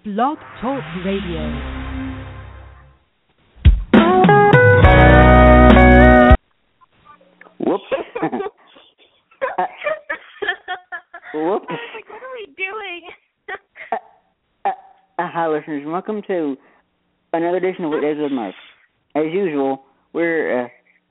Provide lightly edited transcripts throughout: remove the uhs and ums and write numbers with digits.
Blog Talk Radio. Whoops. Whoops. I was like, what are we doing? Hi, listeners. Welcome to another edition of Weekdays with Murph. As usual, we're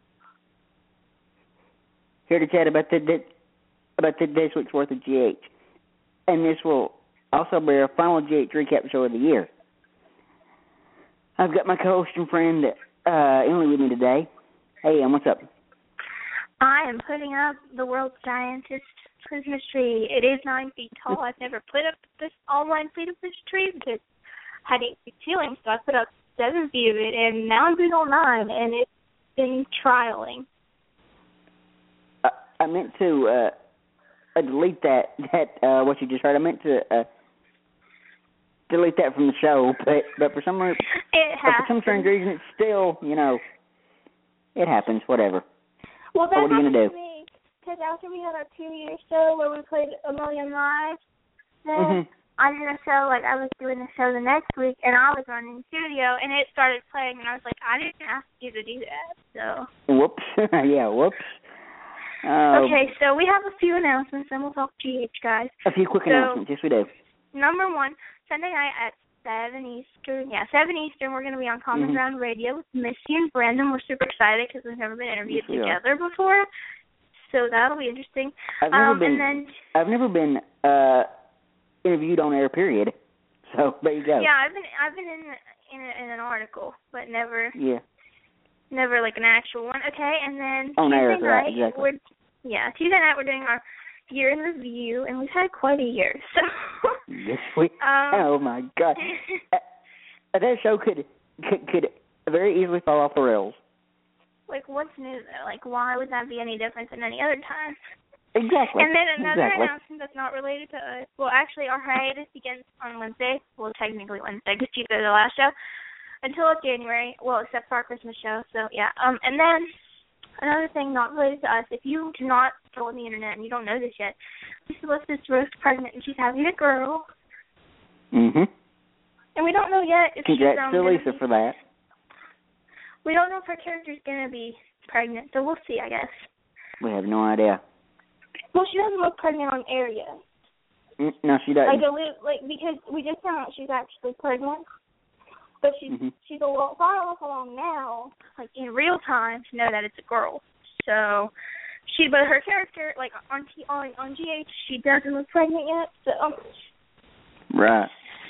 here to chat about this week's worth of GH. And this will also be our final GH recap show of the year. I've got my co-host and friend Emily with me today. Hey, what's up? I am putting up the world's giantest Christmas tree. It is 9 feet tall. I've never put up this all 9 feet of this tree because I had 8 feet ceiling, so I put up 7 feet of it, and now I'm doing all 9, and it's been trialing. I meant to delete that what you just heard. I meant to delete that from the show, but for some reason, for some strange reason, it's still, it happens. Whatever. Well, that what are you gonna do? To me, because after we had our 2-year show where we played A Million Lives, then I did a show, I was doing the show the next week, and I was running the studio, and it started playing, and I was like, I didn't ask you to do that, so. Whoops. Yeah, whoops. Okay, so we have a few announcements, and we'll talk GH, guys. A few quick announcements. Yes, we do. Number one, Sunday night at 7 Eastern. Yeah, 7 Eastern, we're going to be on Common Ground Radio with Missy and Brandon. We're super excited because we've never been interviewed together before, so that'll be interesting. I've never been interviewed on air. Period. So there you go. Yeah, I've been in an article, but never. Yeah. Never like an actual one. Okay, and then on Tuesday air, night, right? Exactly. Tuesday night we're doing our year in review, and we've had quite a year. So. Yes, we. Oh my God. That show could very easily fall off the rails. Like, what's new though? Like, why would that be any different than any other time? Exactly. And then another announcement that's not related to us. Well, actually, our hiatus begins on Wednesday. Well, technically Wednesday, because Tuesday is the last show. Until January, well, except for our Christmas show. So, yeah. And then another thing not related to us, if you do not go on the internet and you don't know this yet, Lisa's Rose pregnant and she's having a girl. Mm-hmm. And we don't know yet if Congrats to Lisa for that. We don't know if her character's going to be pregnant, so we'll see, I guess. We have no idea. Well, she doesn't look pregnant on air yet. No, she doesn't. Because we just found out she's actually pregnant. But she's a little far enough along now, like in real time, to know that it's a girl. So but her character, like on GH, she doesn't look pregnant yet. So right.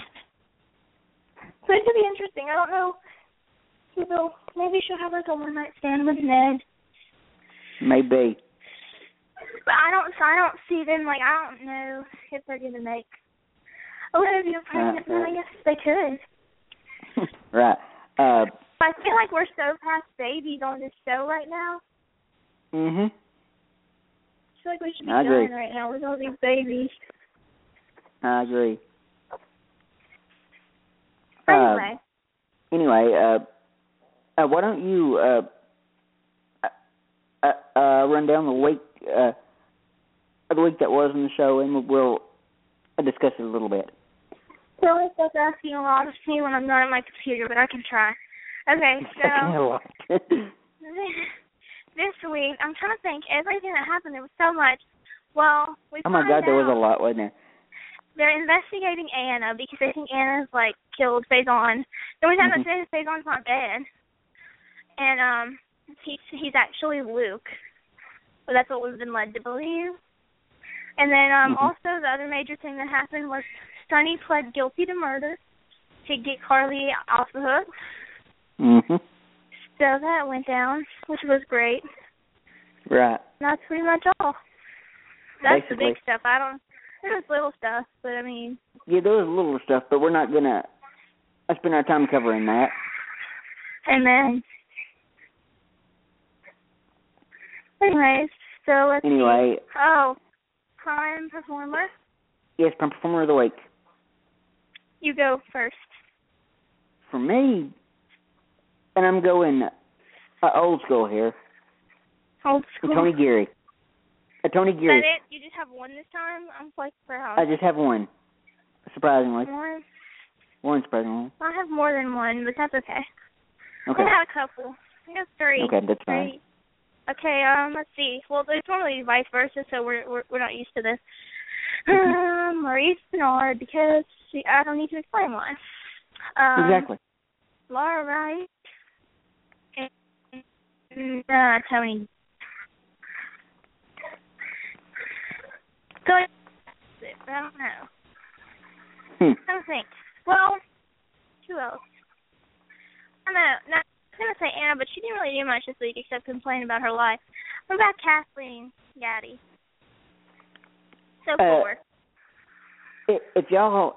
So it could be interesting. I don't know. Maybe she'll have like a one night stand with Ned. Maybe. But I don't see them. Like, I don't know if they're gonna make Olivia pregnant. But I guess they could. Right. I feel like we're so past babies on this show right now. Mhm. I feel like we should be done right now with all these babies. I agree. Anyway, why don't you run down the week that was in the show, and we'll discuss it a little bit. So it's like asking a lot of me when I'm not at my computer, but I can try. Okay, so this week, I'm trying to think, everything that happened, there was so much. Well, oh my God, there was a lot, wasn't there? They're investigating Anna because they think Anna's, killed Faison. The only time they say Faison's not dead. And he's actually Luke. But that's what we've been led to believe. And then also the other major thing that happened was Sonny pled guilty to murder to get Carly off the hook. Mm-hmm. So that went down, which was great. Right. That's pretty much all. That's basically the big stuff. There's little stuff, but I mean. Yeah, there was little stuff, but we're not going to spend our time covering that. Amen. Anyways, so let's see. Oh, Prime Performer? Yes, Prime Performer of the Week. You go first. For me, and I'm going old school here. Old school? Tony Geary. Tony Geary. Is that it? You just have one this time? I'm quite proud. I just have one, surprisingly. One? One's pregnant. I have more than one, but that's okay. Okay. I have a couple. I have 3. Okay, that's fine. 3. Okay, let's see. Well, it's normally vice versa, so we're not used to this. Maurice Bernard, because I don't need to explain why. Exactly. Laura Wright and Tony. So I don't know. I don't think. Well, who else? I don't know. Not going to say Anna, but she didn't really do much this week except complain about her life. What about Kathleen Gaddy? So 4. If y'all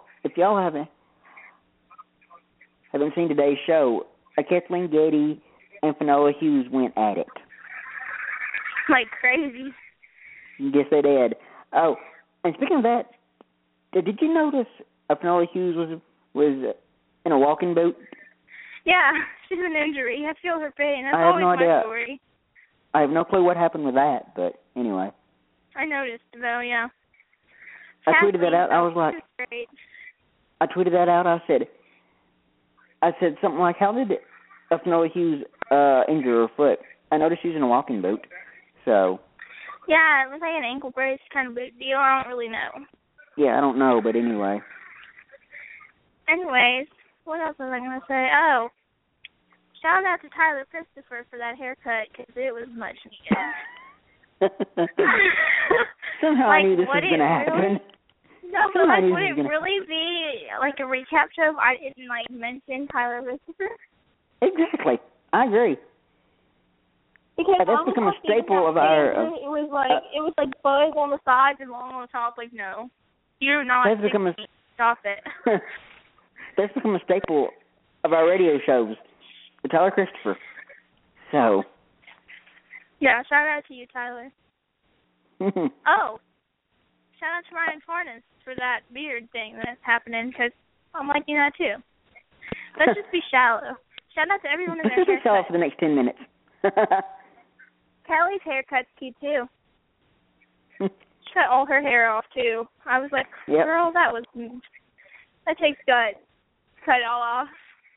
haven't seen today's show, Kathleen Gaddy and Finola Hughes went at it. Like crazy. Yes, they did. Oh, and speaking of that, did you notice Finola Hughes was in a walking boot? Yeah, she's an injury. I feel her pain. That's I have always no idea. my story. I have no clue what happened with that, but anyway. I noticed, though, yeah. I tweeted that out. I was like, great. I tweeted that out. I said something like, how did Finola Hughes injure her foot? I noticed she's in a walking boot, so. Yeah, it was like an ankle brace kind of big deal. I don't really know. Yeah, I don't know, but anyway. Anyways, what else was I going to say? Oh, shout out to Tyler Christopher for that haircut because it was much needed. Somehow I knew this was going to happen. No, but like, would it really be like a recap show if I didn't like mention Tyler Christopher? Exactly, I agree. Because that's become a staple of our. It was like buzz on the sides and long on the top. Like, no, you're not. That's become Stop it. That's become a staple of our radio shows. With Tyler Christopher. So. Yeah, shout out to you, Tyler. Oh, shout out to Ryan Farnes for that beard thing that's happening because I'm liking that too. Let's just be shallow. Shout out to everyone in their haircut. Let's just be shallow for the next 10 minutes. Kelly's haircut's cute too. She cut all her hair off too. I was like, girl, that takes guts. Cut it all off.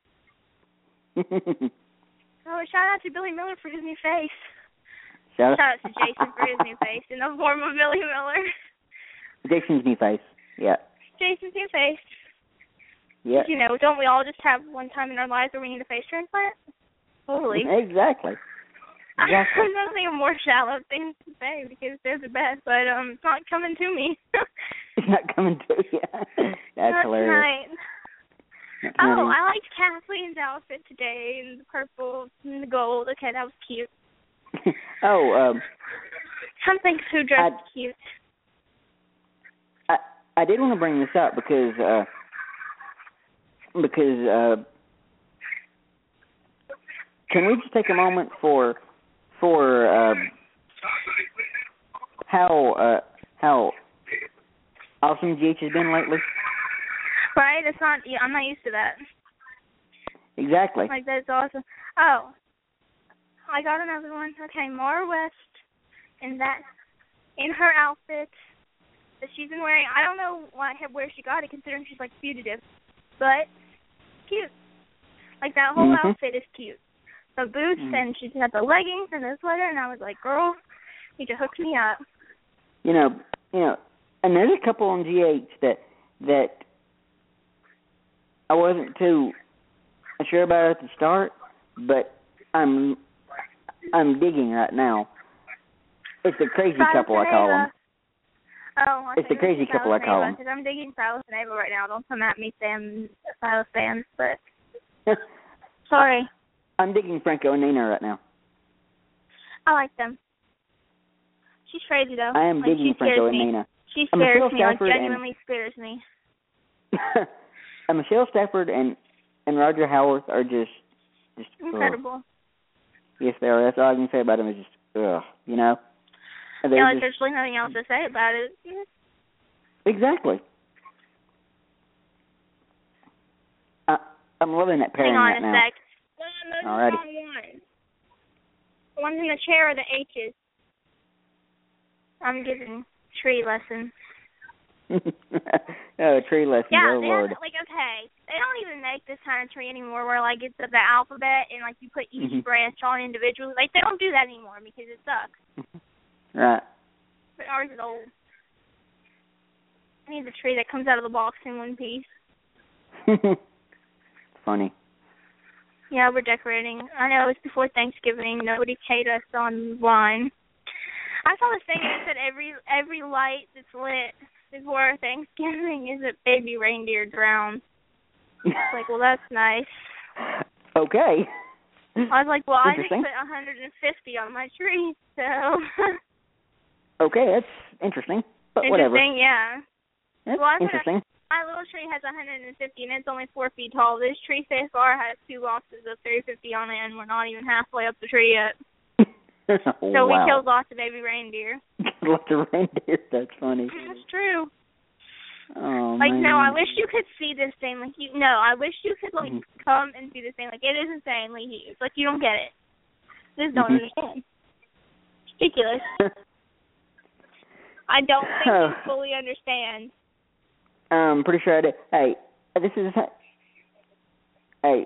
Oh, shout out to Billy Miller for his new face. Shout out to Jason for his new face in the form of Billy Miller. Jason's new face, yeah. Jason's new face. Yeah. You know, don't we all just have one time in our lives where we need a face transplant? Totally. Exactly. I don't think of more shallow things to say because they're the best, but it's not coming to me. It's not coming to you. That's hilarious. Right. Oh, I liked Kathleen's outfit today, and the purple and the gold. Okay, that was cute. Something who dressed cute. I did want to bring this up because can we just take a moment for how awesome GH has been lately? Right? It's not. Yeah, I'm not used to that. Exactly. Like, that's awesome. Oh, I got another one. Okay, Mara West in her outfit that she's been wearing. I don't know where she got it, considering she's like fugitive, but cute. Like, that whole outfit is cute. The boots and she's got the leggings and the sweater, and I was like, girl, you just hooked me up. You know, and there's a couple on GH that I wasn't too sure about at the start, but I'm digging right now. It's the crazy couple, I call them. Oh, it's the crazy couple, I call them. Because I'm digging Silas and Ava right now. Don't come at me, Sam, Silas fans, but sorry. I'm digging Franco and Nina right now. I like them. She's crazy, though. I am digging Franco and Nina. She scares me. Like, genuinely scares me. Michelle Stafford and Roger Howarth are just incredible. Yes, they are. That's all I can say about them is just, you know? Yeah, there's really nothing else to say about it. Exactly. I'm loving that pairing right now. Hang on a sec. No, alrighty. The ones in the chair are the H's. I'm giving tree lessons. Oh, tree lessons. Yeah, Oh, they Lord. have, like, okay, they don't even make this kind of tree anymore where, like, it's the alphabet and, like, you put each branch on individually. Like, they don't do that anymore because it sucks. Right. But ours is old. I need the tree that comes out of the box in one piece. Funny. Yeah, we're decorating. I know it's before Thanksgiving. Nobody paid us online. I saw this thing that said every light that's lit before Thanksgiving is a baby reindeer drowned. It's like, well, that's nice. Okay. I was like, well, I just put 150 on my tree, so. Okay, that's interesting. But whatever. Interesting, yeah. That's well, interesting. My little tree has 150, and it's only 4 feet tall. This tree so far has 2 boxes of 350 on it, and we're not even halfway up the tree yet. So we killed lots of baby reindeer. Lots of reindeer? That's funny. It's true. Oh, like, man. no, I wish you could see this thing. Like, I wish you could, like, come and see this thing. Like, it is insanely huge. Like, you don't get it. You just don't understand. It's ridiculous. I don't think you fully understand. Pretty sure I did. Hey, this is... Hey,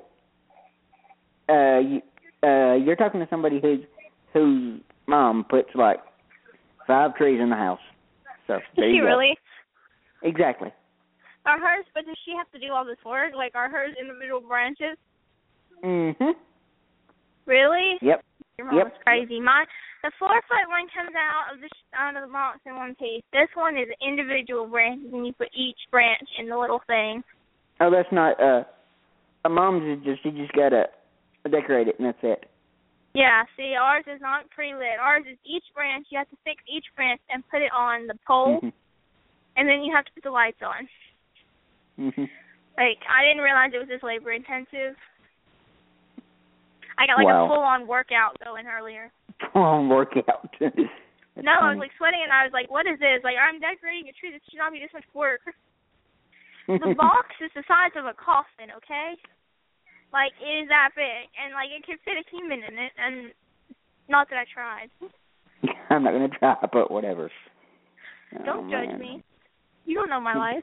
you're talking to somebody whose mom puts, like, 5 trees in the house. So, there you go. Really? Exactly. Are hers, but does she have to do all this work? Like, are hers individual branches? Mm-hmm. Really? Yep. Your mom's crazy. The 4-foot one comes out of the box in one piece. This one is individual branches, and you put each branch in the little thing. Oh, that's not, a mom's is just, you just gotta decorate it, and that's it. Yeah, see, ours is not pre-lit. Ours is each branch, you have to fix each branch and put it on the pole, and then you have to put the lights on. Like, I didn't realize it was this labor-intensive. I got, like, a full-on workout going earlier. Full-on workout. No, I was, like, sweating, and I was like, what is this? Like, I'm decorating a tree. This should not be this much work. The box is the size of a coffin, okay? Like, it is that big, and, like, it could fit a human in it, and not that I tried. I'm not going to try, but whatever. Don't judge me. You don't know my life.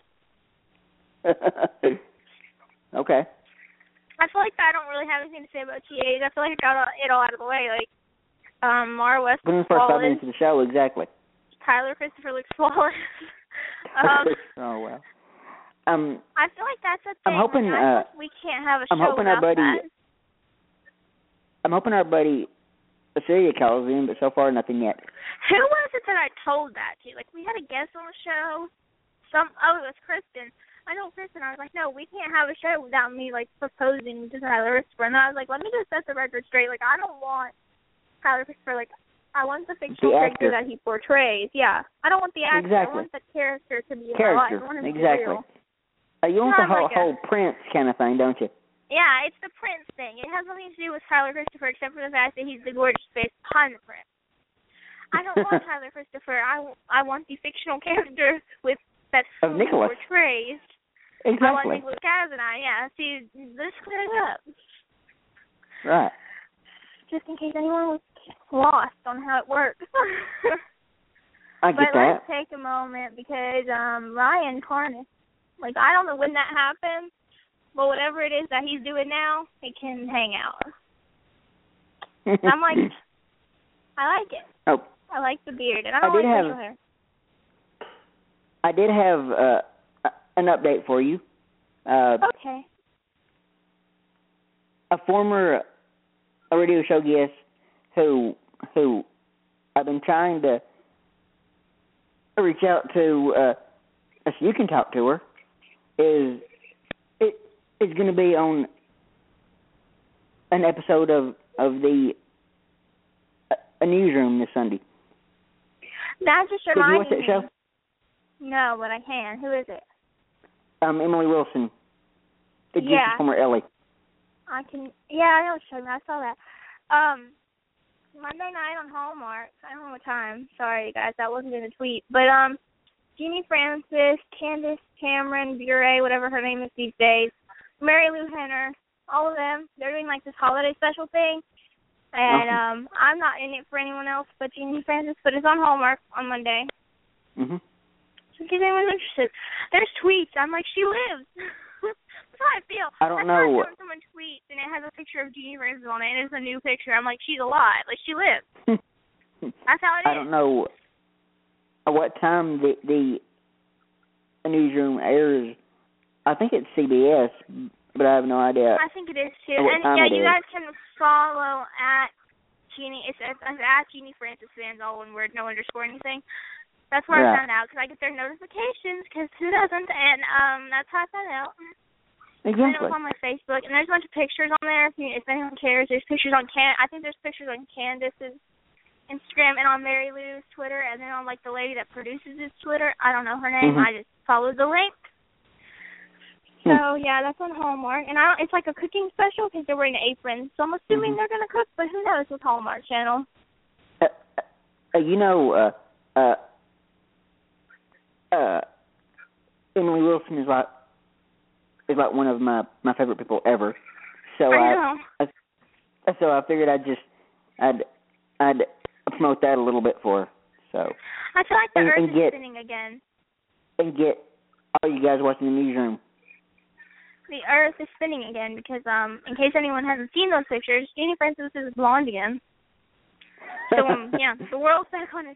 Okay. I feel like I don't really have anything to say about TAs. I feel like I got it all out of the way. Like, Mara West looks flawless. First 5 minutes of the show, exactly. Tyler Christopher looks flawless. Oh, well. I feel like that's a thing. I'm hoping we can't have a show without that. I'm hoping our buddy Celia calls in, but so far nothing yet. Who was it that I told that to? Like, we had a guest on the show. It was Kristen. I know Kristen. I was like, no, we can't have a show without me, like, proposing to Tyler Christopher. And I was like, let me just set the record straight. Like, I don't want Tyler Christopher, like, I want the fictional character that he portrays. Yeah. I don't want the actor. Exactly. I want the character to be in my life. I want him to be real. You want the whole Prince kind of thing, don't you? Yeah, it's the Prince thing. It has nothing to do with Tyler Christopher except for the fact that he's the gorgeous face behind the Prince. I don't want Tyler Christopher. I want the fictional character that he portrays. Exactly. I want Nicholas Kazanai. Yeah, see, let's clear it up. Right. Just in case anyone was lost on how it works. I get that. But let's take a moment because Ryan Carnes, like, I don't know when that happened, but whatever it is that he's doing now, it can hang out. I'm like, I like it. Oh. I like the beard, and I don't like facial hair. I did have an update for you. Okay. A former radio show guest who I've been trying to reach out to, so you can talk to her, is going to be on an episode of the a newsroom this Sunday. That just reminded me. Did you watch that show? No, but I can. Who is it? Emily Wilson. The former Ellie. I can. Yeah, I know what you're talking about. I saw that. Monday night on Hallmark. I don't know what time. Sorry, guys, that wasn't in the tweet. But Jeannie Francis, Candace Cameron, Bure, whatever her name is these days, Mary Lou Henner, all of them. They're doing like this holiday special thing. And I'm not in it for anyone else but Jeannie Francis, but it's on Hallmark on Monday. Mhm. So in case anyone's interested. There's tweets. I'm like, she lives. That's how I feel. I don't know. When someone tweets and it has a picture of Jeannie Francis on it and it's a new picture, I'm like, she's alive. Like, she lives. That's how it is. I don't know what time the newsroom airs. I think it's CBS, but I have no idea. I think it is too. And yeah, you guys can follow at Jeannie. It's at Jeannie Francis Fans, all one word, no underscore anything. That's where I found out because I get their notifications. Because who doesn't? And that's how I found out. Exactly. And it was on my Facebook, and there's a bunch of pictures on there. If anyone cares, there's pictures on I think there's pictures on Candace's Instagram and on Mary Lou's Twitter, and then on like the lady that produces his Twitter. I don't know her name. I just followed the link. So yeah, that's on Hallmark, and it's like a cooking special because they're wearing aprons. So I'm assuming they're gonna cook, but who knows with Hallmark Channel? Emily Wilson is like one of my favorite people ever. So I figured I'd promote that a little bit for her. So I feel like the Earth is spinning again. And get all you guys watching the newsroom. The Earth is spinning again because, in case anyone hasn't seen those pictures, Jeannie Francis is blonde again. So, yeah, the world's back on its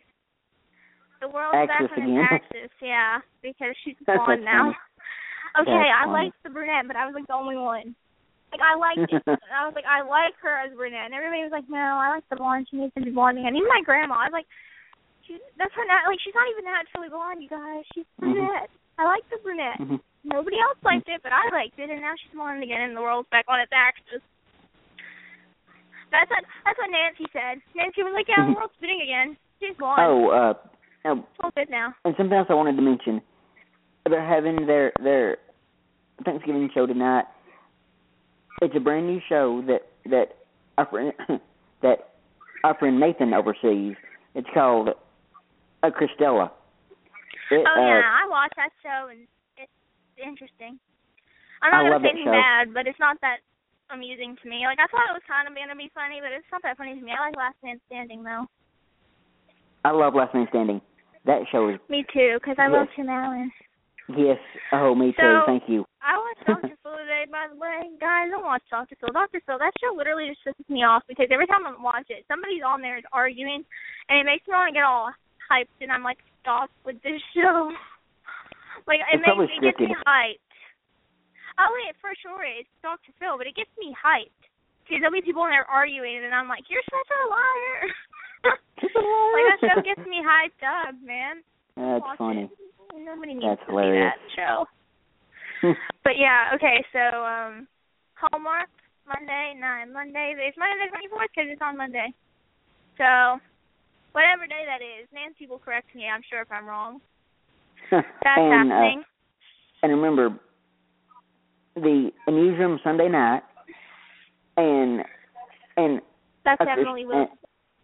axis, yeah, because she's blonde now. Okay, I liked the brunette, but I was like the only one. Like, I liked it. I was like, I like her as brunette. And everybody was like, no, I like the blonde. She needs to be blonde again. Even my grandma, I was like, that's her, like, she's not even naturally blonde, you guys. She's brunette. I like the brunette. Nobody else liked it, but I liked it, and now she's blonde again, and the world's back on its axis. That's what Nancy said. Nancy was like, yeah, the world's spinning again. She's blonde. It's all good now. And something else I wanted to mention. They're having their Thanksgiving show tonight. It's a brand new show that our friend Nathan oversees. It's called Christella. I watched that show, and it's interesting. I'm not going to say anything bad, but it's not that amusing to me. Like, I thought it was kind of going to be funny, but it's not that funny to me. I like Last Man Standing, though. I love Last Man Standing. That show is... Me too, because I love Tim Allen. Yes. Oh, me too. Thank you. I watched Dr. Phil today, by the way. Guys, don't watch Dr. Phil. Dr. Phil, that show literally just pisses me off because every time I watch it, somebody's on there is arguing, and it makes me want to get all hyped, and I'm like, stop with this show. Like, it gets me hyped. Oh, wait, for sure it's Dr. Phil, but it gets me hyped. Because there'll be people in there arguing, and I'm like, you're such a liar. Like, that show gets me hyped up, man. That's funny. Nobody needs to see that show. But yeah, okay, so Hallmark, Monday, it's Monday the 24th because it's on Monday. So, whatever day that is, Nancy will correct me, I'm sure, if I'm wrong. That's happening. And remember, the newsroom Sunday night, and that's Emily Wilson.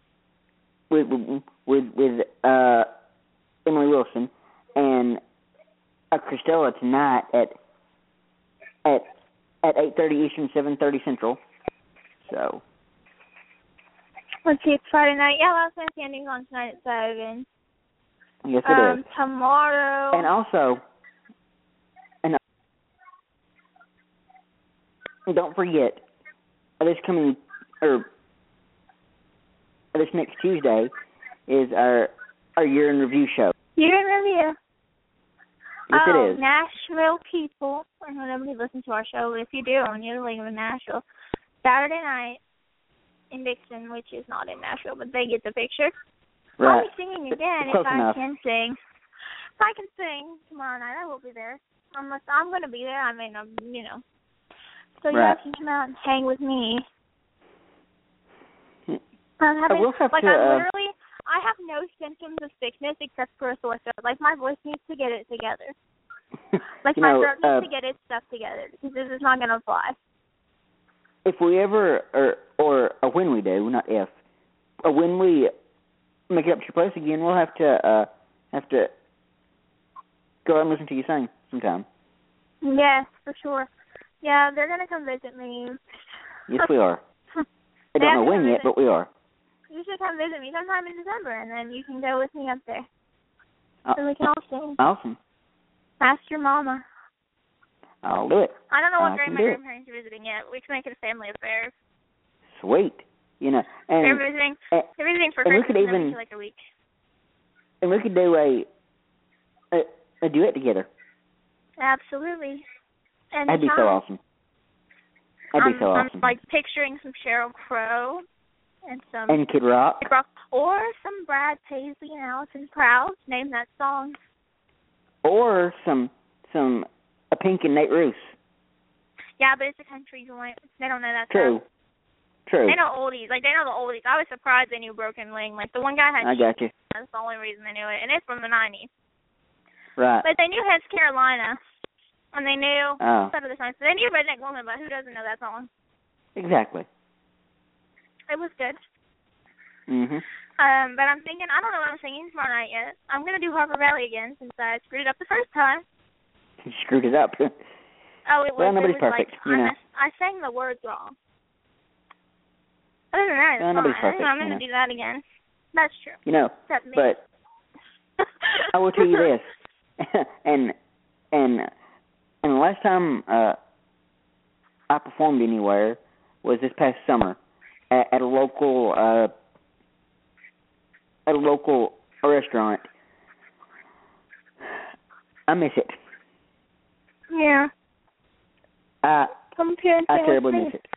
With Emily Wilson and Christella tonight at 8:30 Eastern, 7:30 Central. So let's see, it's Friday night. Yeah, Last Man Standing's on tonight at 7. Yes, it is. Tomorrow. And also, don't forget, this next Tuesday is our year in review show. Year in review. Yes, it is. Nashville people. I know nobody listens to our show, but if you do, and you're living in Nashville, Saturday night in Dixon, which is not in Nashville, but they get the picture. Right. I'll be singing again if I can sing. If I can sing tomorrow night, I will be there. I'm going to be there. I mean, So you guys can come out and hang with me. I have no symptoms of sickness except for a sore throat. Like, my voice needs to get it together. Like, my throat needs to get its stuff together because this is not going to fly. If we ever, or when we do, not if, or when we make it up to your place again, we'll have to go and listen to you sing sometime. Yes, for sure. Yeah, they're going to come visit me. Yes, we are. I don't know when yet, but we are. You should come visit me sometime in December, and then you can go with me up there. So we can all sing. Awesome. Ask your mama. I'll do it. I don't know what grade can my do it. grandparents are visiting yet. We can make it a family affair. Sweet. You know, and They're visiting for and we Christmas could even for like a week. and we could do a duet together. Absolutely. And That'd be so awesome. That'd be so awesome. I'm like picturing some Sheryl Crow and some Kid Rock. Or some Brad Paisley and Alison Krauss. Name that song. Or some a Pink and Nate Roos. Yeah, but it's a country joint. They don't know that True. stuff. True. They know oldies. Like, they know the oldies. I was surprised they knew Broken Wing. Like, the one guy had... I got you. That's the only reason they knew it. And it's from the 90s. Right. But they knew Hess Carolina. And they knew Oh. some of the songs. They knew Redneck Woman, but who doesn't know that song? Exactly. It was good. Mhm. But I'm thinking, I don't know what I'm singing tomorrow night yet. I'm going to do Harper Valley again since I screwed it up the first time. You screwed it up. Oh, it was, well, nobody's it was perfect, like, you know. I sang the words wrong. Other than that, it's nobody's fine. perfect, I'm going to do that again. That's true. You know, Except me. but I will tell you this, and the last time I performed anywhere was this past summer at a local restaurant. I miss it. Yeah. I terribly me. miss it.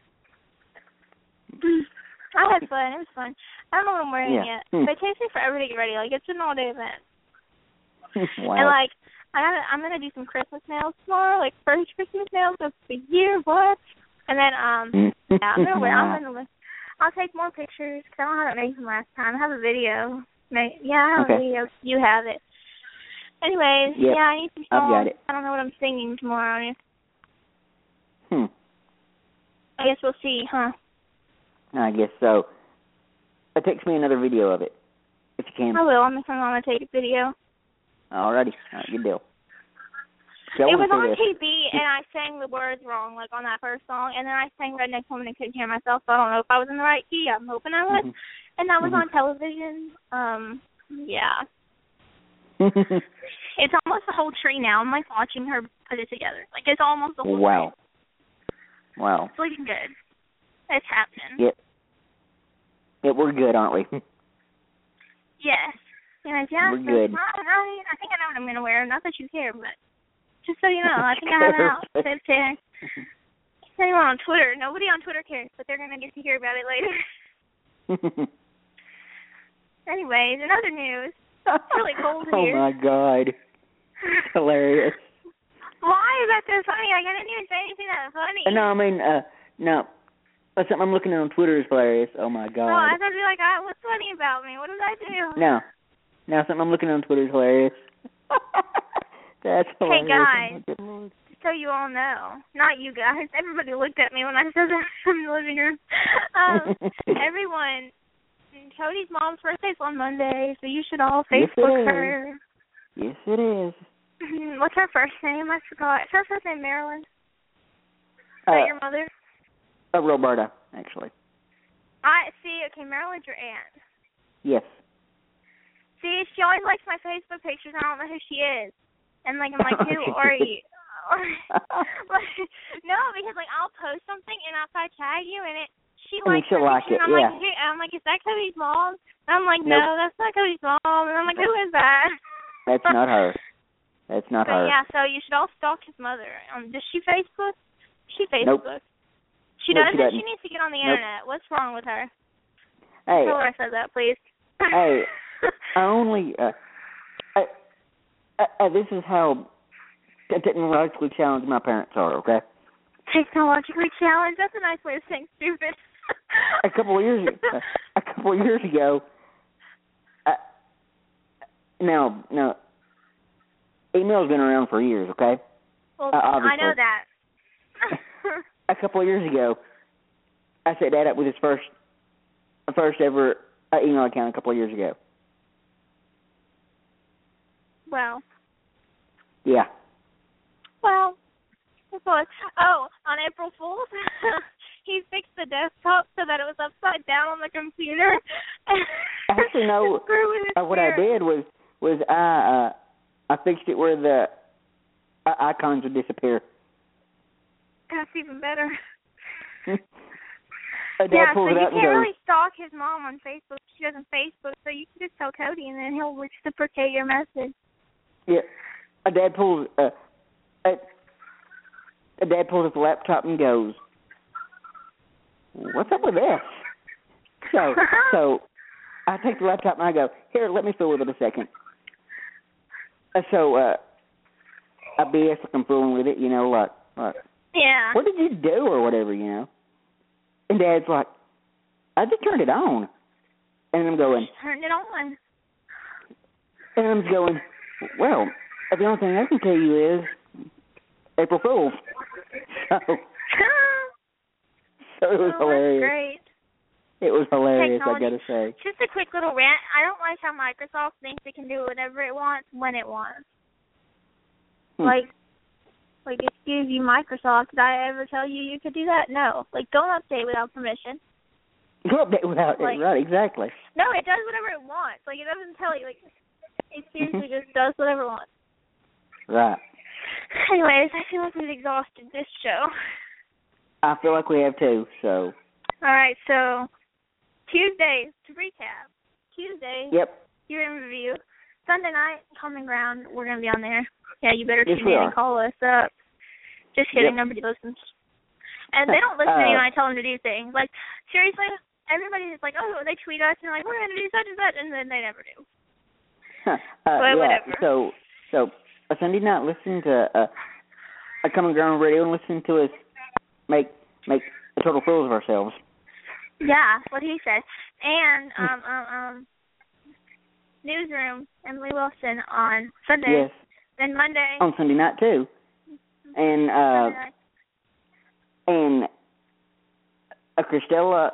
I had fun. It was fun. I don't know what I'm wearing Yeah. yet. But it takes me forever to get ready. Like, it's an all-day event. Wow. And, like, I'm going to do some Christmas nails tomorrow. Like, first Christmas nails of the year. What? And then, yeah, I'm going to I'll take more pictures because I don't have it made from last time. I have a video. Yeah, I have a video. You have it. Anyways, yep. yeah, I need some songs. I've got it. I don't know what I'm singing tomorrow. I guess we'll see, huh? I guess so. Text me another video of it, if you can. I will. I'm going to take a video. Alrighty. Good deal. It was on TV, and I sang the words wrong, like on that first song, and then I sang Redneck Woman and couldn't hear myself, so I don't know if I was in the right key. I'm hoping I was. And that was on television. Yeah. It's almost the whole tree now. I'm, like, watching her put it together. Like, it's almost the whole tree. Wow. It's looking good. It's happening. Yep. Yeah, we're good, aren't we? Yes. Yeah, we're good. I think I know what I'm going to wear. Not that you care, but just so you know, I think I have an outfit there. Anyone on Twitter. Nobody on Twitter cares, but they're going to get to hear about it later. Anyways, in other news, it's really cold here. Oh, my God. Hilarious. Why is that so funny? Like, I didn't even say anything that funny. No, I mean, no. Something I'm looking at on Twitter is hilarious. Oh, my God. Oh, I thought you were like, what's funny about me? What did I do? No, something I'm looking at on Twitter is hilarious. That's hilarious. Hey, guys, so you all know, not you guys, everybody looked at me when I said that from the living room. Everyone, Cody's mom's birthday's on Monday, so you should all Facebook her. Yes, it is. What's her first name? I forgot. Is her first name Marilyn? Is that your mother? Roberta, actually. I see. Okay, Marilyn's your aunt. Yes. See, she always likes my Facebook pictures. I don't know who she is. And, like, I'm like, who are you? No, because, like, I'll post something, and if I tag you in it, she likes she'll like it, and I'm like, is that Cody's mom? And I'm like, no, that's not Cody's mom. And I'm like, who is that? That's not her. That's not her. Yeah, so you should all stalk his mother. Does she Facebook? She Facebook. Nope. She doesn't? She needs to get on the internet. What's wrong with her? Hey. Tell her I said that, please. Hey, I only... this is how technologically challenged my parents are, okay? Technologically challenged? That's a nice way of saying stupid. A couple of years ago, now, email's been around for years, okay? Well, obviously. I know that. A couple of years ago, I set Dad up with his first ever email account a couple of years ago. Well. Yeah. Well, on April Fool's, he fixed the desktop so that it was upside down on the computer. Actually, no. What I did was was I fixed it where the icons would disappear. That's even better. Dad Yeah, so pulls it you out and can't goes, really stalk his mom on Facebook. She doesn't Facebook, so you can just tell Cody, and then he'll reciprocate your message. yeah. Dad pulls Dad pulls up the laptop and goes, "What's up with this?" So I take the laptop and I go, "Here, let me fool with it a second." So I BS like I'm fooling with it, you know, like Yeah. what did you do or whatever, you know? And Dad's like, "I just turned it on." And I'm going, Turned it on. and I'm going, well, the only thing I can tell you is April Fool's. So it was hilarious. That's great. It was hilarious, Technology. I gotta say. Just a quick little rant. I don't like how Microsoft thinks it can do whatever it wants when it wants. Like, excuse you, Microsoft, did I ever tell you you could do that? No. Like, don't update without permission. You update without Like- it, right, exactly. No, it does whatever it wants. Like, it doesn't tell you. Like, it seriously just does whatever it wants. Right. Anyways, I feel like we've exhausted this show. I feel like we have too, so. All right, so Tuesdays, to recap. Tuesday, Yep. your interview. Sunday night, Common Ground, we're going to be on there. Yeah, you better Yes, tune we in are. and call us up. Just kidding, Yep. nobody listens. And they don't listen to me when I tell them to do things. Like, seriously, everybody is like, oh, they tweet us, and they're like, we're going to do such and such, and then they never do. But yeah, whatever. So a Sunday night, listen to a Common Ground Radio and listen to us make a total fools of ourselves. Yeah, what he said. And Newsroom, Emily Wilson on Sunday. Yes. Then Monday. On Sunday night too. And Sunday night. and Christella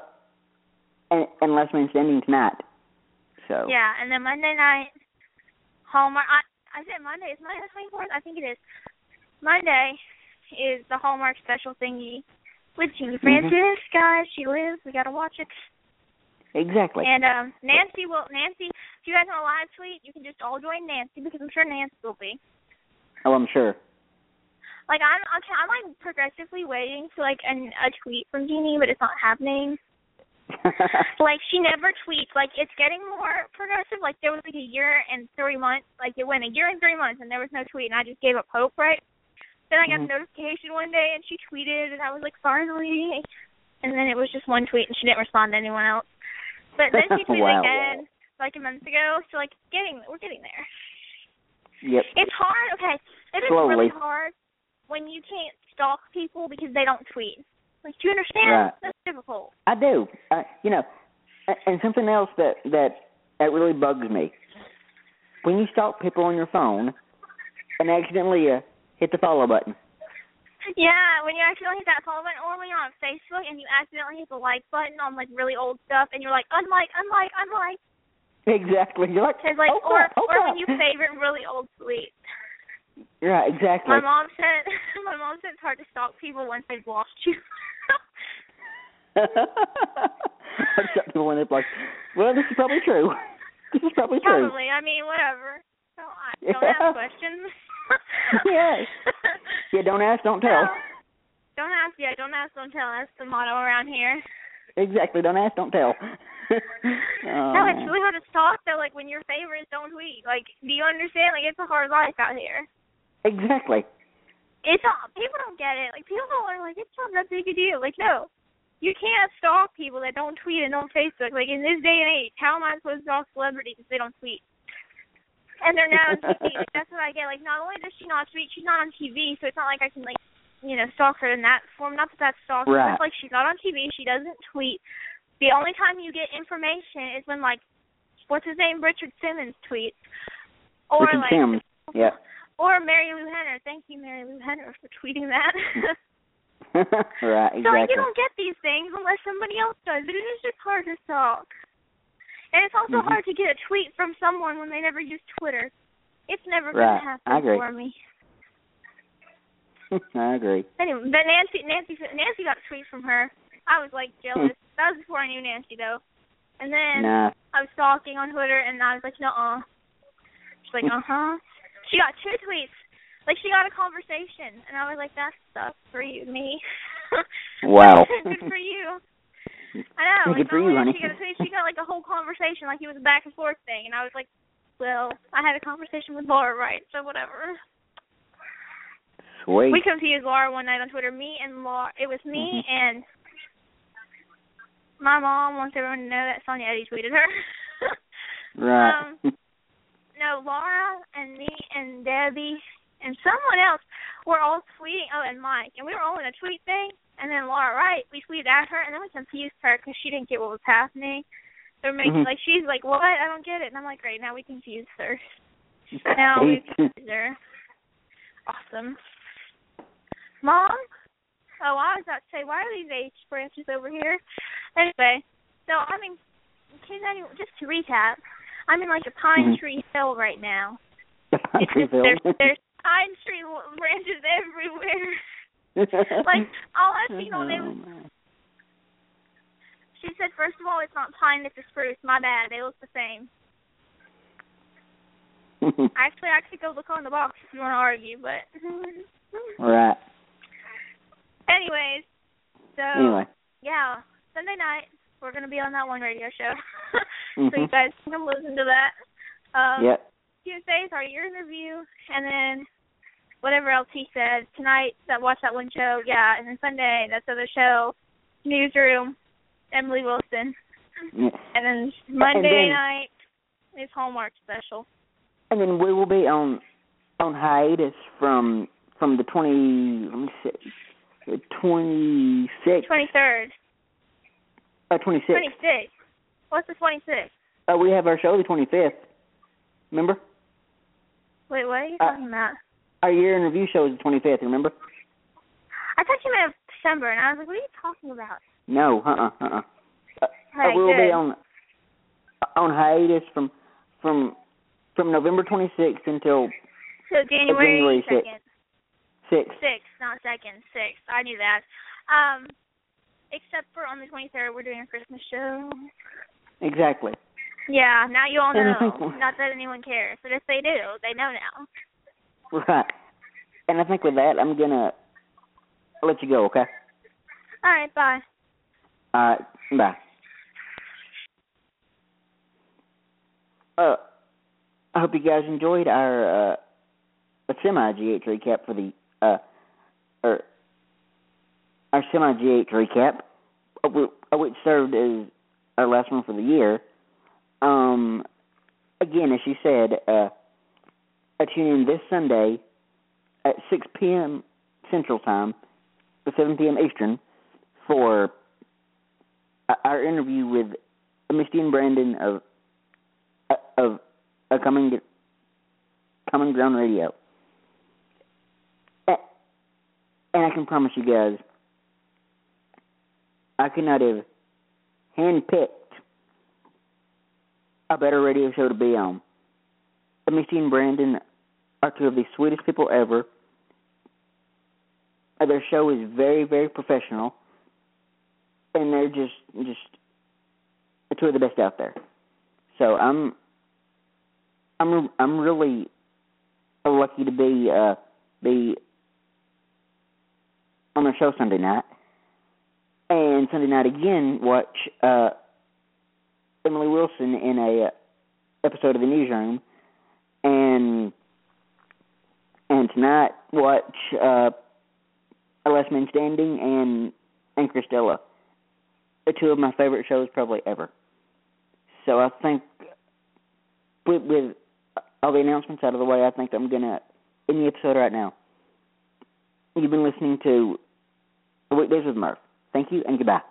and Last Man Standing tonight. So. Yeah, and then Monday night, Hallmark. I said Monday. Is Monday the 24th? I think it is. Monday is the Hallmark special thingy with Jeannie Francis. Guys, she lives. We got to watch it. Exactly. And Nancy, if you guys want a live tweet, you can just all join Nancy because I'm sure Nancy will be. Oh, I'm sure. Like, I'm like progressively waiting for like a tweet from Jeannie, but it's not happening. Like, she never tweets. Like, it's getting more progressive. Like, there was like a year and 3 months. Like, it went a year and 3 months, and there was no tweet, and I just gave up hope, right? Then I got a notification one day, and she tweeted, and I was like, finally. And then it was just one tweet, and she didn't respond to anyone else. But then she tweeted Wow. again, like a month ago. So, like, we're getting there. Yep. It's hard. Okay, it is Slowly. really hard when you can't stalk people because they don't tweet. Like, do you understand? Right. That's difficult. I do. You know, and something else that really bugs me. When you stalk people on your phone and accidentally hit the follow button. Yeah, when you accidentally hit that follow button, or when you're on Facebook and you accidentally hit the like button on, like, really old stuff, and you're like, unlike. Exactly. You're like, Cause, like, oh, or crap. when you favorite really old tweets. Right, exactly. My mom said it's hard to stalk people once they've lost you. I shut people when they're like, well, this is probably true. This is probably true. Probably. I mean, whatever. Don't ask questions. Yes. Yeah, don't ask, don't tell. No. Don't ask, don't tell. That's the motto around here. Exactly. Don't ask, don't tell. No, it's really hard to stalk, though, like, when your favorites don't tweet. Like, do you understand? Like, it's a hard life out here. Exactly. People don't get it. Like, people are like, it's not that big a deal. Like, no. You can't stalk people that don't tweet and don't Facebook. Like, in this day and age, how am I supposed to stalk celebrities if they don't tweet? And they're not on TV. Like, that's what I get. Like, not only does she not tweet, she's not on TV, so it's not like I can, like, you know, stalk her in that form. Not that that's stalking. Right. It's like she's not on TV. She doesn't tweet. The only time you get information is when, like, what's his name? Richard Simmons tweets. Or, Richard like, Simmons. Yeah. Or Mary Lou Henner. Thank you, Mary Lou Henner, for tweeting that. Right, exactly. So, like, you don't get these things unless somebody else does. It is just hard to stalk. And it's also hard to get a tweet from someone when they never use Twitter. It's never going to happen I agree. for me. I agree. Anyway, but Nancy got a tweet from her. I was, like, jealous. That was before I knew Nancy, though. And then Nah. I was stalking on Twitter, and I was like, nuh-uh. She's like, She got 2 tweets. Like, she got a conversation. And I was like, that sucks for you, me. Wow. Good for you. I know. Good for you, honey. She got, like, a whole conversation, like it was a back and forth thing. And I was like, well, I had a conversation with Laura Wright, so whatever. Sweet. We confused Laura one night on Twitter. It was me and my mom wants everyone to know that Sonia Eddy tweeted her. Right. No, Laura and me and Debbie and someone else were all tweeting. Oh, and Mike. And we were all in a tweet thing. And then Laura Wright, we tweeted at her, and then we confused her because she didn't get what was happening. They're making she's like, what? I don't get it. And I'm like, great, now we confused her. Now we confused her. Awesome. Mom? Oh, I was about to say, why are these H branches over here? Anyway, so I'm in, just to recap, I'm in like a pine tree hill right now. Pine tree hill? There's pine tree branches everywhere. Like, all I've seen all day was... She said, first of all, it's not pine, it's a spruce. My bad, they look the same. Actually, I could go look on the box if you want to argue, but... Right. Anyways, yeah, Sunday night, we're going to be on that one radio show. So you guys can come listen to that. Yep. Tuesdays are your interview, and then whatever else he said. Tonight, watch that one show, yeah, and then Sunday, that's the other show, Newsroom, Emily Wilson. Yeah. And then Monday night is Hallmark special. And then we will be on hiatus from the 26th. 23rd. 26th. 26th. What's the 26th? We have our show the 25th. Remember? Wait, what are you talking about? Our year in review show is the 25th, remember? I thought you meant December, and I was like, what are you talking about? No, Hey, we will good. be on hiatus from November 26th until January 2nd. 6th. 6th, not 2nd. 6th. I knew that. Except for on the 23rd, we're doing a Christmas show. Exactly. Yeah, now you all know. Not that anyone cares, but if they do, they know now. Right. And I think with that, I'm going to let you go, okay? All right, bye. All right, bye. I hope you guys enjoyed our semi-GH recap for the our semi-GH recap, which served as our last one for the year. Again, as she said, tune in this Sunday at 6 p.m. Central Time, 7 p.m. Eastern, for our interview with Misty and Brandon of Common Ground Radio. And I can promise you guys, I could not have handpicked a better radio show to be on. Misty and Brandon are two of the sweetest people ever. Their show is very, very professional, and they're just two of the best out there. So I'm really lucky to be on their show Sunday night, and Sunday night again watch Emily Wilson in a episode of the Newsroom, and tonight watch Last Man Standing and Christella. They're two of my favorite shows probably ever. So I think with all the announcements out of the way, I think I'm going to end the episode right now. You've been listening to Weekdays with Murph. Thank you and goodbye.